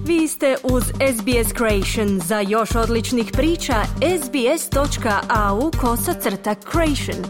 Vi ste uz SBS Creation. Za još odličnih priča, sbs.au/creation.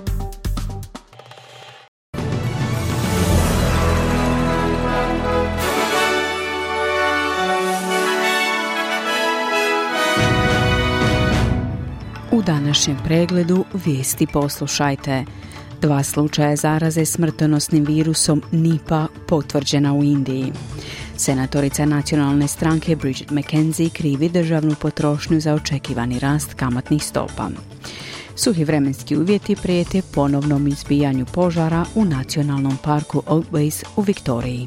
U današnjem pregledu vijesti poslušajte. 2 slučaja zaraze smrtonosnim virusom Nipah potvrđena u Indiji. Senatorica nacionalne stranke Bridget McKenzie krivi državnu potrošnju za očekivani rast kamatnih stopa. Suhi vremenski uvjeti prijete ponovnom izbijanju požara u nacionalnom parku Otways u Viktoriji.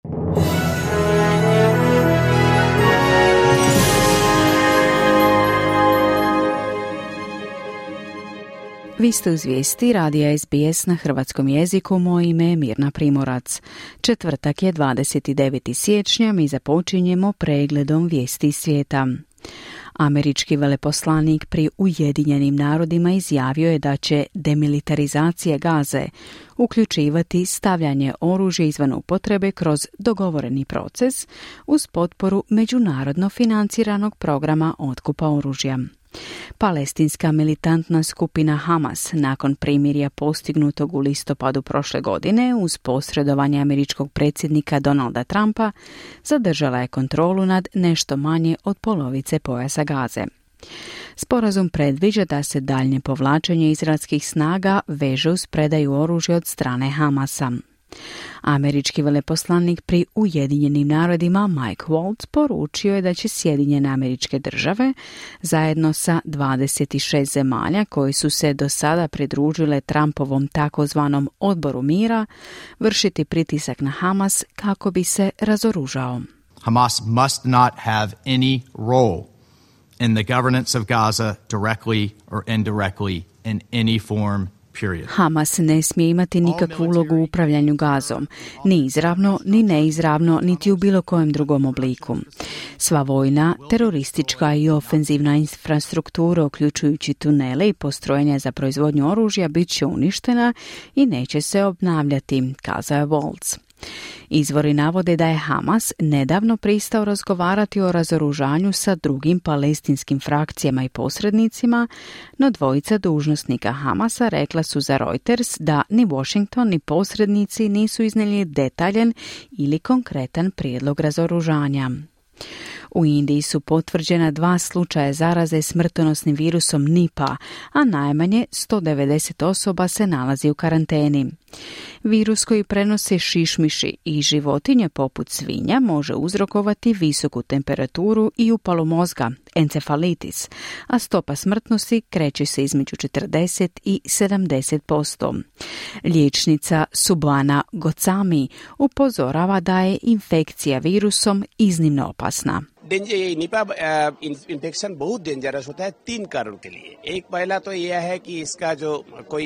Vi ste uz vijesti radija SBS na hrvatskom jeziku, moje ime je Mirna Primorac. Četvrtak je 29. siječnja, mi započinjemo pregledom vijesti svijeta. Američki veleposlanik pri Ujedinjenim narodima izjavio je da će demilitarizacija Gaze uključivati stavljanje oružja izvan upotrebe kroz dogovoreni proces uz potporu međunarodno financiranog programa otkupa oružja. Palestinska militantna skupina Hamas nakon primirja postignutog u listopadu prošle godine uz posredovanje američkog predsjednika Donalda Trumpa zadržala je kontrolu nad nešto manje od polovice pojasa Gaze. Sporazum predviđa da se daljnje povlačenje izraelskih snaga veže uz predaju oružja od strane Hamasa. Američki veleposlanik pri Ujedinjenim narodima Mike Waltz poručio je da će Sjedinjene Američke Države zajedno sa 26 zemalja koji su se do sada pridružile Trumpovom takozvanom odboru mira vršiti pritisak na Hamas kako bi se razoružao. Hamas must not have any role in the governance of Gaza directly or indirectly in any form. Hamas ne smije imati nikakvu ulogu u upravljanju Gazom, ni izravno, ni neizravno, niti u bilo kojem drugom obliku. Sva vojna, teroristička i ofenzivna infrastruktura, uključujući tunele i postrojenja za proizvodnju oružja, bit će uništena i neće se obnavljati, kazao je Waltz. Izvori navode da je Hamas nedavno pristao razgovarati o razoružanju sa drugim palestinskim frakcijama i posrednicima, no dvojica dužnosnika Hamasa rekla su za Reuters da ni Washington ni posrednici nisu iznijeli detaljan ili konkretan prijedlog razoružanja. U Indiji su potvrđena 2 slučaja zaraze smrtonosnim virusom Nipah, a najmanje 190 osoba se nalazi u karanteni. Virus koji prenose šišmiši i životinje poput svinja može uzrokovati visoku temperaturu i upalu mozga, encefalitis, a stopa smrtnosti kreće se između 40 i 70%. Liječnica Subhana Goswami upozorava da je infekcija virusom iznimno opasna. ये Nipah infection बहुत dangerous होता है 3 कारण के लिए। एक पहला तो यह है कि इसका जो कोई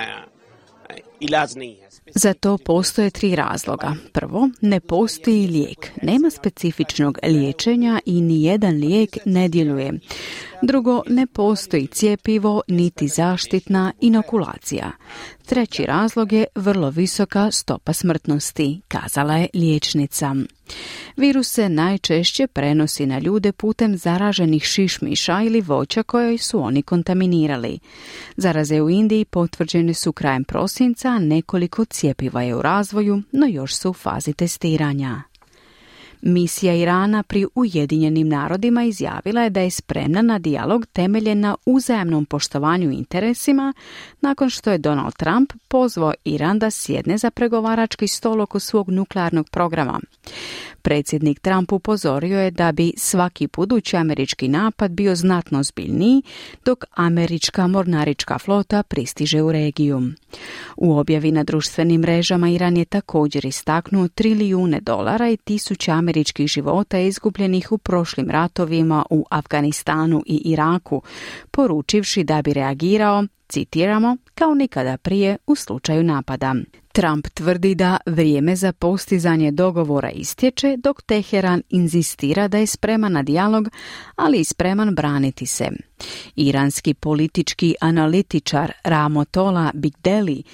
इलाज नहीं है. Za to postoje 3 razloga. Prvo, ne postoji lijek. Nema specifičnog liječenja i ni jedan lijek ne djeluje. Drugo, ne postoji cjepivo niti zaštitna inokulacija. Treći razlog je vrlo visoka stopa smrtnosti, kazala je liječnica. Virus se najčešće prenosi na ljude putem zaraženih šišmiša ili voća koje su oni kontaminirali. Zaraze u Indiji potvrđene su krajem prosinca, a nekoliko cjepiva je u razvoju, no još su u fazi testiranja. Misija Irana pri Ujedinjenim narodima izjavila je da je spremna na dijalog temeljen na uzajamnom poštovanju interesima nakon što je Donald Trump pozvao Iran da sjedne za pregovarački stol oko svog nuklearnog programa. Predsjednik Trump upozorio je da bi svaki budući američki napad bio znatno ozbiljniji dok američka mornarička flota pristiže u regiju. U objavi na društvenim mrežama Iran je također istaknuo $1 trilijune i tisuće američkih života izgubljenih u prošlim ratovima u Afganistanu i Iraku, poručivši da bi reagirao, citiramo, kao nikada prije u slučaju napada. Trump tvrdi da vrijeme za postizanje dogovora istječe, dok Teheran inzistira da je spreman na dijalog, ali i spreman braniti se. Iranski politički analitičar Rahmetollah Bigdeli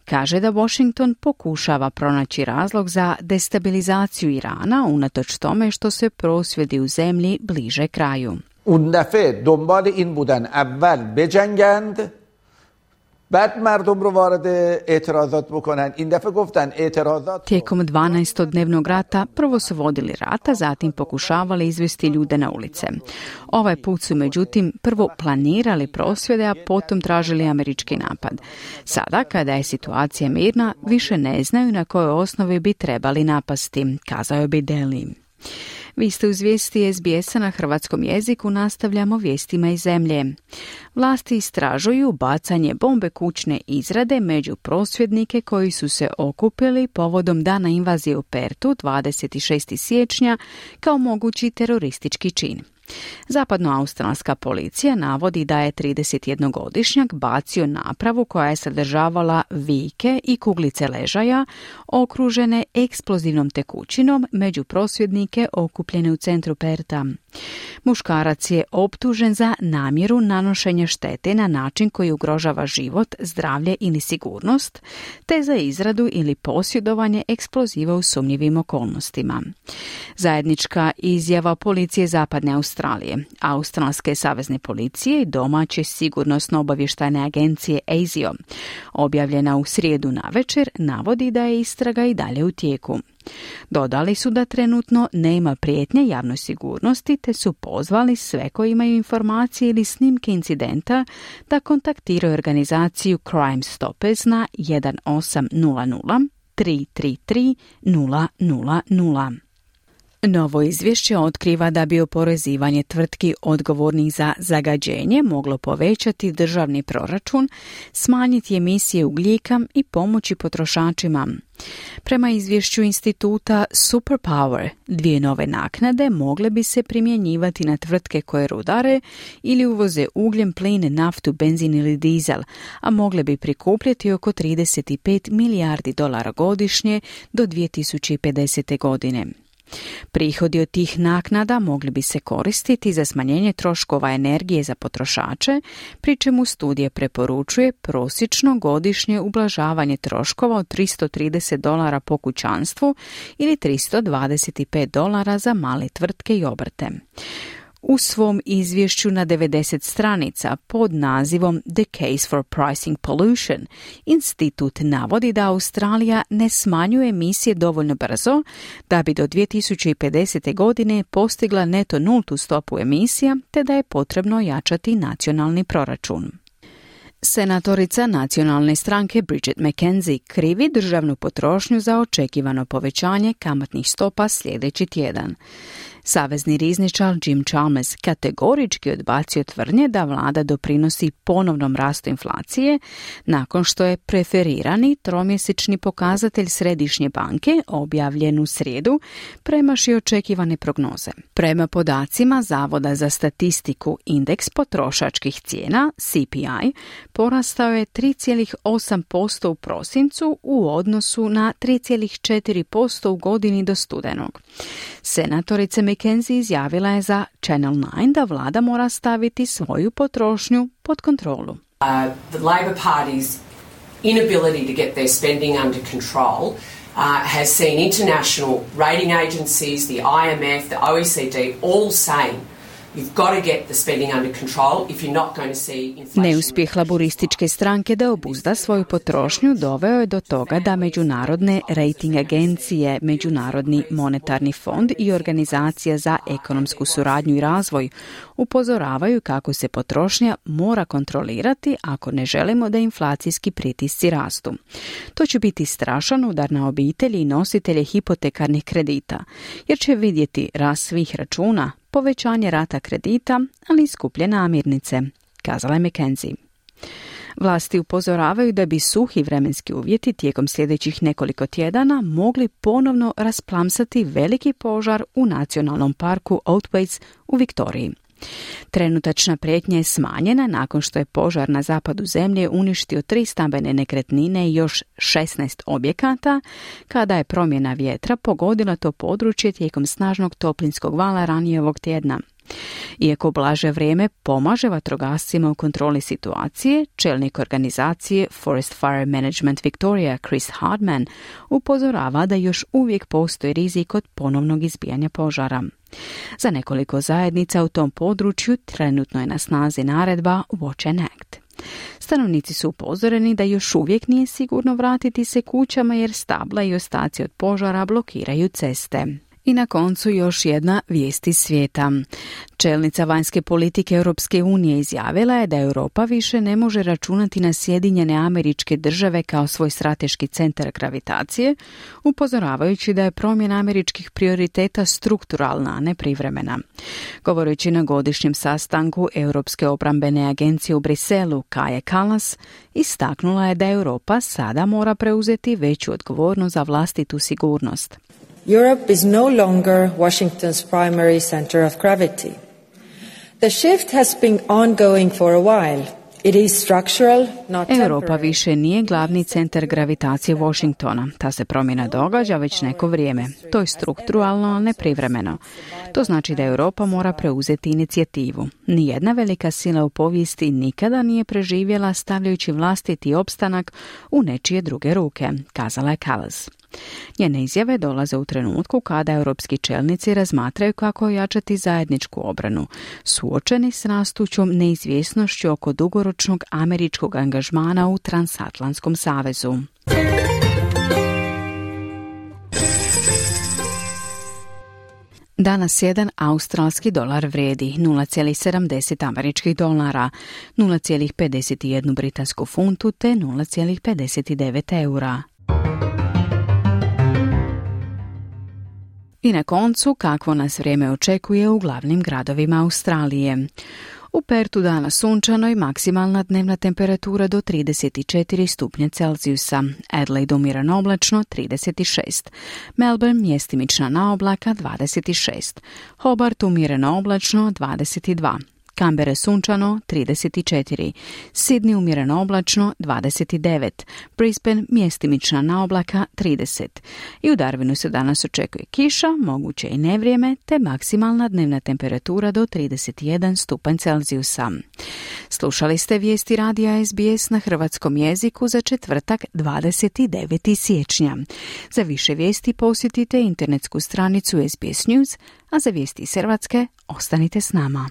kaže da Washington pokušava pronaći razlog za destabilizaciju Irana unatoč tome što se prosvjedi u zemlji bliže kraju. اون دفعه دنبال این بودن اول بجنگند بعد مردم رو وارد اعتراضات بکنن. این دفعه گفتن اعتراضات. Tijekom 12-dnevnog rata prvo su vodili rata, zatim pokušavali izvesti ljude na ulice. Ovaj put su međutim prvo planirali prosvjede, a potom tražili američki napad. Sada, kada je situacija mirna, više ne znaju na kojoj osnovi bi trebali napasti, kazao je Bideli. Vi ste uz vijesti SBS-a na hrvatskom jeziku, nastavljamo vijestima iz zemlje. Vlasti istražuju bacanje bombe kućne izrade među prosvjednike koji su se okupili povodom dana invazije u Pertu 26. siječnja kao mogući teroristički čin. Zapadnoaustralska policija navodi da je 31-godišnjak bacio napravu koja je sadržavala vijke i kuglice ležaja okružene eksplozivnom tekućinom među prosvjednike okupljene u centru Perta. Muškarac je optužen za namjeru nanošenja štete na način koji ugrožava život, zdravlje ili sigurnost, te za izradu ili posjedovanje eksploziva u sumnjivim okolnostima. Zajednička izjava policije Zapadne Australije, Australske savezne policije i domaće sigurnosno-obavještajne agencije ASIO, objavljena u srijedu navečer, navodi da je istraga i dalje u tijeku. Dodali su da trenutno nema prijetnje javnoj sigurnosti, te su pozvali sve koji imaju informacije ili snimke incidenta da kontaktiraju organizaciju Crime Stoppers na 1800 333 000. Novo izvješće otkriva da bi oporezivanje tvrtki odgovornih za zagađenje moglo povećati državni proračun, smanjiti emisije ugljika i pomoći potrošačima. Prema izvješću instituta Superpower, 2 nove naknade mogle bi se primjenjivati na tvrtke koje rudare ili uvoze ugljen, plin, naftu, benzin ili dizel, a mogle bi prikupljati oko $35 milijardi godišnje do 2050. godine. Prihodi od tih naknada mogli bi se koristiti za smanjenje troškova energije za potrošače, pri čemu studija preporučuje prosječno godišnje ublažavanje troškova od $330 po kućanstvu ili $325 za male tvrtke i obrte. U svom izvješću na 90 stranica pod nazivom The Case for Pricing Pollution, institut navodi da Australija ne smanjuje emisije dovoljno brzo da bi do 2050. godine postigla neto nultu stopu emisija, te da je potrebno jačati nacionalni proračun. Senatorica nacionalne stranke Bridget McKenzie krivi državnu potrošnju za očekivano povećanje kamatnih stopa sljedeći tjedan. Savezni rizničar Jim Chalmers kategorički odbacio tvrdnje da vlada doprinosi ponovnom rastu inflacije nakon što je preferirani tromjesečni pokazatelj Središnje banke, objavljen u srijedu, premašio očekivane prognoze. Prema podacima Zavoda za statistiku, indeks potrošačkih cijena, CPI, porastao je 3,8% u prosincu u odnosu na 3,4% u godini do studenog. Senatorica McKenzie izjavila je za Channel 9 da vlada mora staviti svoju potrošnju pod kontrolu. The Labor Party's inability to get their spending under control has seen international rating agencies, the IMF, the OECD all saying you've got to get the spending under control if you're not going to see inflation. Neuspjeh laborističke stranke da obuzda svoju potrošnju doveo je do toga da međunarodne rating agencije, Međunarodni monetarni fond i Organizacija za ekonomsku suradnju i razvoj upozoravaju kako se potrošnja mora kontrolirati ako ne želimo da inflacijski pritisci rastu. To će biti strašan udar na obitelji i nositelje hipotekarnih kredita, jer će vidjeti rast svih računa, povećanje rata kredita, ali i skuplje namirnice, kazala je McKenzie. Vlasti upozoravaju da bi suhi vremenski uvjeti tijekom sljedećih nekoliko tjedana mogli ponovno rasplamsati veliki požar u nacionalnom parku Otways u Viktoriji. Trenutačna prijetnja je smanjena nakon što je požar na zapadu zemlje uništio 3 stambene nekretnine i još 16 objekata, kada je promjena vjetra pogodila to područje tijekom snažnog toplinskog vala ranije ovog tjedna. Iako blaže vrijeme pomaže vatrogascima u kontroli situacije, čelnik organizacije Forest Fire Management Victoria Chris Hardman upozorava da još uvijek postoji rizik od ponovnog izbijanja požara. Za nekoliko zajednica u tom području trenutno je na snazi naredba Watch and Act. Stanovnici su upozoreni da još uvijek nije sigurno vratiti se kućama jer stabla i ostaci od požara blokiraju ceste. I na koncu još jedna vijest iz svijeta. Čelnica vanjske politike Europske unije izjavila je da Europa više ne može računati na Sjedinjene Američke Države kao svoj strateški centar gravitacije, upozoravajući da je promjena američkih prioriteta strukturalna, a ne privremena. Govoreći na godišnjem sastanku Europske obrambene agencije u Briselu, Kaja Kallas istaknula je da Europa sada mora preuzeti veću odgovornost za vlastitu sigurnost. Europe is no longer Washington's primary center of gravity. The shift has been ongoing for a while. It is structural, not temporary. Europa više nije glavni centar gravitacije Washingtona. Ta se promjena događa već neko vrijeme. To je strukturalno, ali ne privremeno. To znači da Europa mora preuzeti inicijativu. Nijedna velika sila u povijesti nikada nije preživjela stavljajući vlastiti opstanak u nečije druge ruke, kazala je Kallas. Njene izjave dolaze u trenutku kada europski čelnici razmatraju kako ojačati zajedničku obranu, suočeni s rastućom neizvjesnošću oko dugoročnog američkog angažmana u Transatlantskom savezu. Danas jedan australski dolar vrijedi 0,70 američkih dolara, 0,51 britansku funtu te 0,59 eura. I na koncu, kakvo nas vrijeme očekuje u glavnim gradovima Australije. U Pertu danas sunčano i maksimalna dnevna temperatura do 34 stupnja Celzijusa. Adelaide umjereno oblačno 36. Melbourne mjestimična na oblaka 26. Hobart umjereno oblačno 22. Canberra sunčano 34, Sydney umjereno oblačno 29, Brisbane mjestimična na oblaka 30. I u Darwinu se danas očekuje kiša, moguće i nevrijeme, te maksimalna dnevna temperatura do 31 stupanj Celzijusa. Slušali ste vijesti radija SBS na hrvatskom jeziku za četvrtak 29. siječnja. Za više vijesti posjetite internetsku stranicu SBS News, a za vijesti iz Hrvatske ostanite s nama.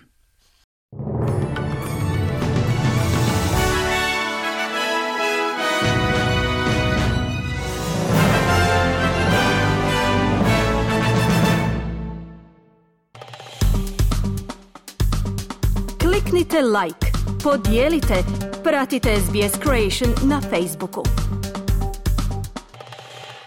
Kliknite like, podijelite, pratite SBS Creation na Facebooku.